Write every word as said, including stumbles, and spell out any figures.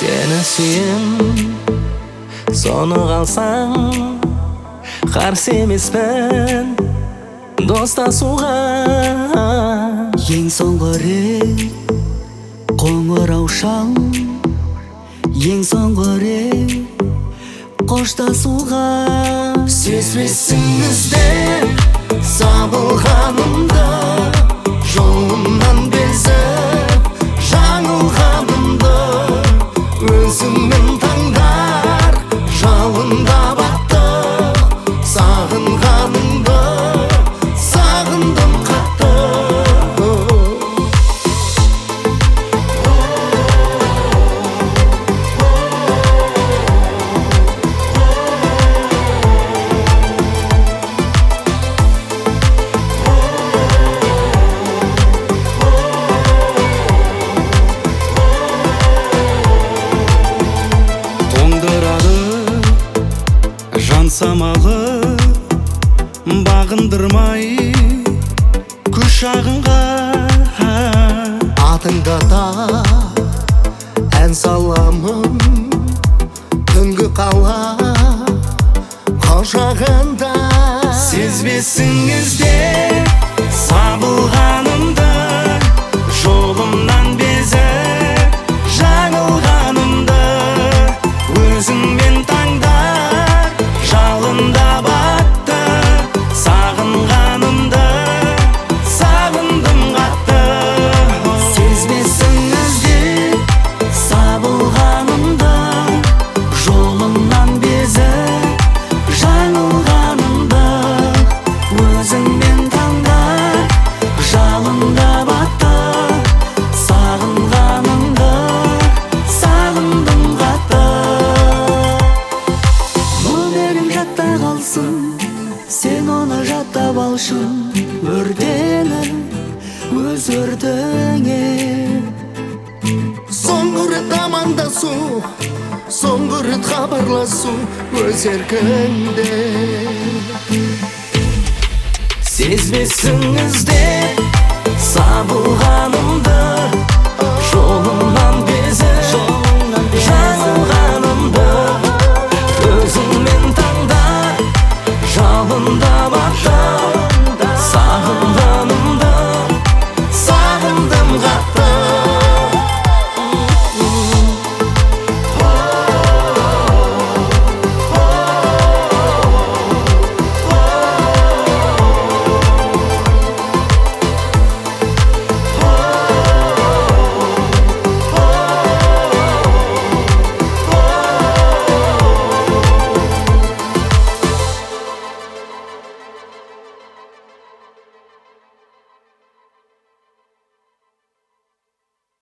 Seni suyum, sonu kalsam Qarşı emismen dosta suğa. Ең соңғы рет қоңырау шал, ең соңғы рет қоштасуға. Сезбесің іздеп сабылғанымды, жолымнан безіп жаңылғанымды. Өзіңмен таңдар жалында батты, сағынғанымды сағындым қатты. Самалы бағындырмай құшағыңға. Атыңда да ән саламын, түнгі қала құшағында. Сезбесің іздеп сабылғанымды, жолымнан безіп жаңылғанымды. Өзіңмен таңдар жалында батты, сағынғанымды сағындым қатты. Сезбесің іздеп сабылғанымды, жолымнан безіп жаңылғанымды. Өзіңмен таңдар жалында батты, сағынғанымды сағындым қатты. Өмірім жатта қалсын, сен оны жаттап алшы. Өртеніп өз өртіңе. Соңғы рет амандасу, соңғы рет хабарласу өз еркіңде. Сезбесің іздеп